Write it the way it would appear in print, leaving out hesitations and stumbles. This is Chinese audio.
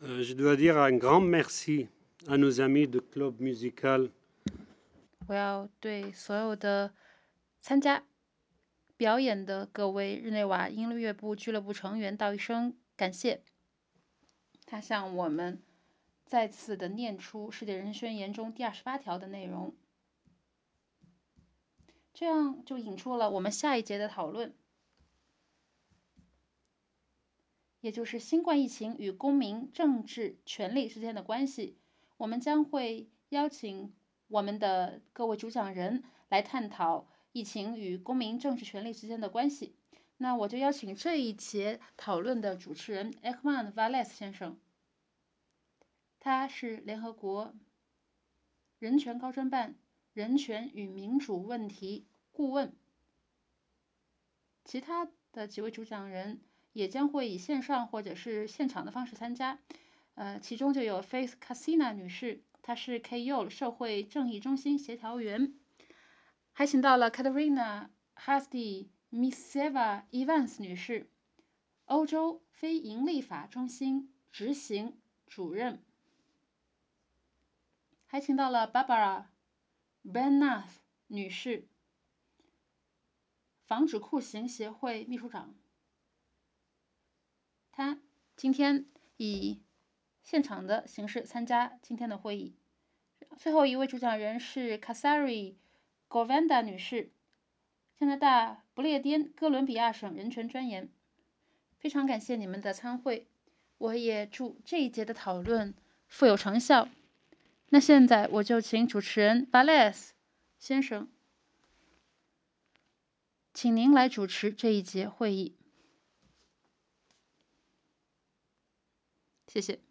Je dois dire un grand merci à nos amis de Club Musical. 我要对所有的参加表演的各位日内瓦音乐部俱乐部成员道一声感谢。他向我们再次的念出世界人权宣言中第28条的内容，这样就引出了我们下一节的讨论，也就是新冠疫情与公民政治权利之间的关系。我们将会邀请我们的各位主讲人来探讨疫情与公民政治权利之间的关系。那我就邀请这一节讨论的主持人 Ekman Vales 先生，他是联合国人权高专办人权与民主问题顾问。其他的几位主讲人也将会以线上或者是现场的方式参加，其中就有 Faith Casina 女士，她是 KYO 社会正义中心协调员，还请到了 Katerina Hasdi-Miseva Evans 女士，欧洲非营利法中心执行主任，还请到了 Barbara Bernath 女士，防止酷刑协会秘书长。他今天以现场的形式参加今天的会议。最后一位主讲人是 Kasari Govenda 女士，加拿大不列颠哥伦比亚省人权专员。非常感谢你们的参会，我也祝这一节的讨论富有成效。那现在我就请主持人 Vales 先生，请您来主持这一节会议。谢谢。